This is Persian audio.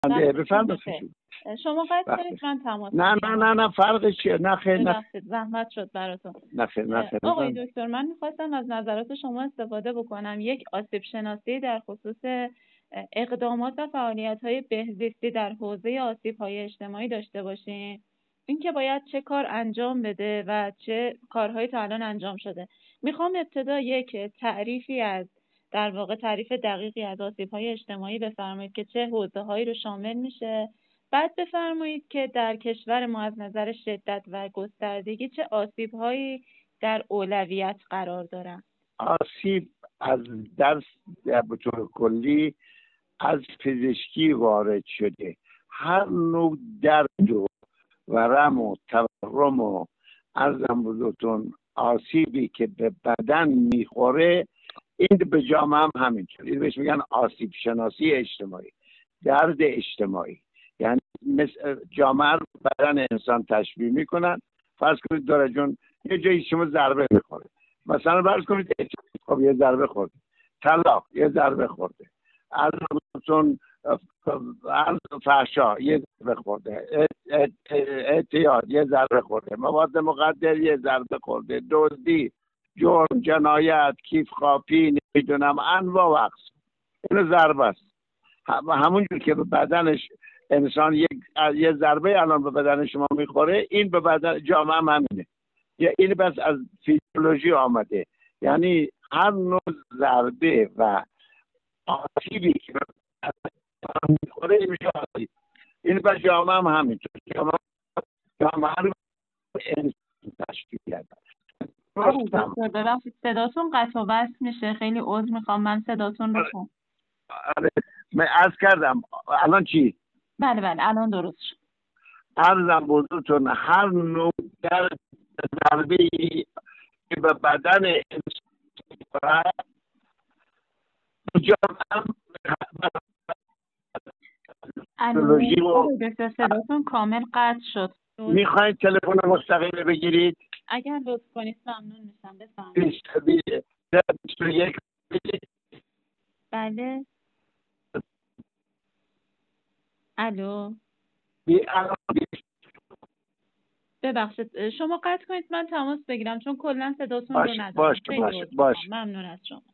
بنده بفرمایید. شما قطع کنید من تماس نه فرقش چیه؟ نه خیر، زحمت شد براتون. نه خیر. آقای دکتر، من میخواستم از نظرات شما استفاده بکنم. یک آسیب شناسی در خصوص اقدامات و فعالیت‌های بهزیستی در حوزه آسیب‌های اجتماعی داشته باشیم. اینکه باید چه کار انجام بده و چه کارهایی تا الان انجام شده. میخوام ابتدا یک تعریفی از در واقع تعریف دقیقی از آسیب‌های اجتماعی بفرمایید که چه حوزه‌هایی رو شامل میشه. بعد بفرمایید که در کشور ما از نظر شدت و گستردگی چه آسیب‌هایی در اولویت قرار دارن. آسیب از درس به طور کلی از پزشکی وارد شده. هر نوع درد و ورم و تورم و عرضم بزرگتون آسیبی که به بدن میخوره، این به جامعه هم همینطور. این بهش میگن آسیب شناسی اجتماعی، درد اجتماعی. یعنی مثل جامعه رو بدن انسان تشبیه میکنن. فرض کنید داره جون یه جایی شما ضربه میخوره، مثلا فرض کنید خب یه ضربه خورده، طلاق یه ضربه خورده، عرضون فحشا یه ضربه خورده، اعتیاد یه ضربه خورده، مواد مخدر یه ضربه خورده، دزدی، جرم، جنایت، کیف خاپی، نمیدونم انواع و اقسام، اینو ضربه است. همونجور که به بدنش انسان یه ضربه الان به بدن شما میخوره، این به بدن جامعه هم همینه. این بس از فیزیولوژی آمده. یعنی هر نوع ضربه و آسیبی که به بدن میخوره میشه آسیب. این بس جامعه هم همینطور. جامعه رو انسان تشکیل کرده. ببخشید صداتون قطع و وصل میشه، خیلی عذر میخوام، من صداتون رو کنم. من عرض کردم الان چی؟ بله الان درست شد. عرضم بزرگتون هر نوع ضربه‌ای که به بدن انسان صداتون کامل قطع شد. میخواید تلفن مستقیم بگیرید؟ اگر لطف کنید ممنون میشم. بفرمایید. 21 بله. الو. ببخشید شما قطع کنید من تماس بگیرم چون کلا صداتون رو ندارم. باشه. ممنون از شما.